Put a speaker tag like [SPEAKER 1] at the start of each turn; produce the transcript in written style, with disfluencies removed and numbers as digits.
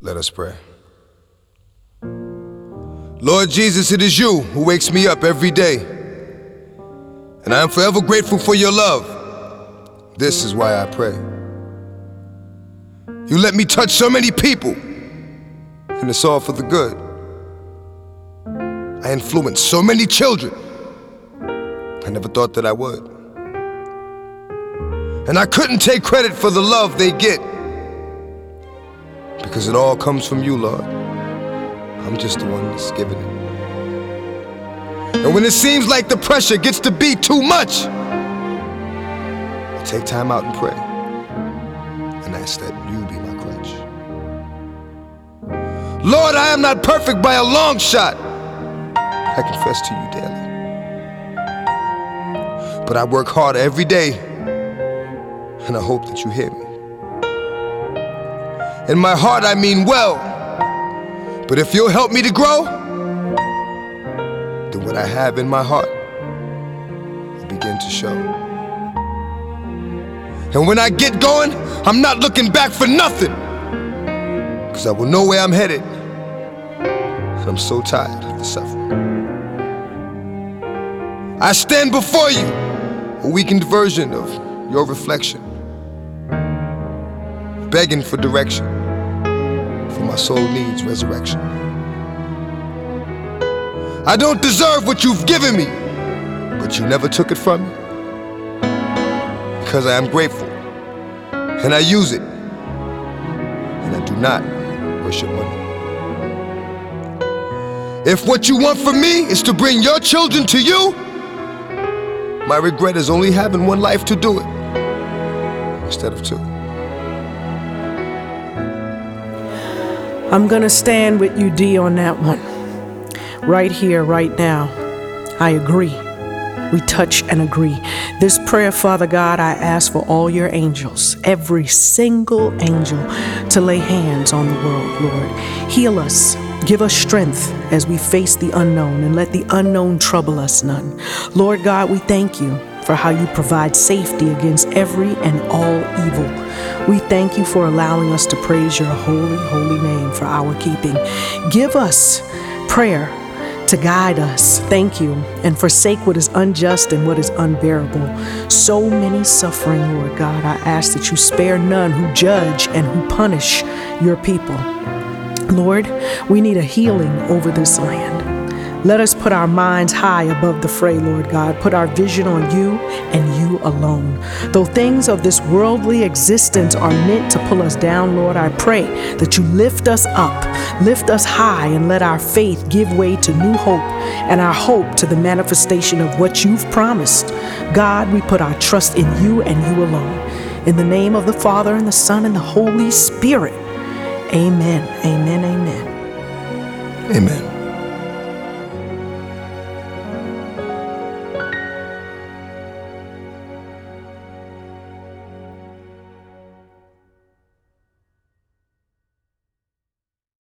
[SPEAKER 1] Let us pray. Lord Jesus, it is you who wakes me up every day, and I am forever grateful for your love. This is why I pray. You let me touch so many people, and it's all for the good. I influenced so many children. I never thought that I would. And I couldn't take credit for the love they get, because it all comes from you, Lord. I'm just the one that's giving it. And when it seems like the pressure gets to be too much, I take time out and pray, and ask that you be my crutch. Lord, I am not perfect by a long shot. I confess to you daily. But I work hard every day, and I hope that you hear me. In my heart I mean well, but if you'll help me to grow, then what I have in my heart will begin to show. And when I get going, I'm not looking back for nothing, because I will know where I'm headed, and I'm so tired of the suffering. I stand before you, a weakened version of your reflection, begging for direction, for my soul needs resurrection. I don't deserve what you've given me, but you never took it from me, because I am grateful, and I use it, and I do not worship money. If what you want from me is to bring your children to you, my regret is only having one life to do it, instead of two.
[SPEAKER 2] I'm gonna stand with you, D, on that one. Right here, right now. I agree. We touch and agree. This prayer, Father God, I ask for all your angels, every single angel, to lay hands on the world, Lord. Heal us. Give us strength as we face the unknown, and let the unknown trouble us none. Lord God, we thank you for how you provide safety against every and all evil. We thank you for allowing us to praise your holy, holy name for our keeping. Give us prayer to guide us. Thank you. And forsake what is unjust and what is unbearable. So many suffering, Lord God. I ask that you spare none who judge and who punish your people. Lord, we need a healing over this land. Let us put our minds high above the fray, Lord God. Put our vision on you and you alone. Though things of this worldly existence are meant to pull us down, Lord, I pray that you lift us up, lift us high, and let our faith give way to new hope, and our hope to the manifestation of what you've promised. God, we put our trust in you and you alone. In the name of the Father, and the Son, and the Holy Spirit. Amen, amen, amen.
[SPEAKER 1] Amen.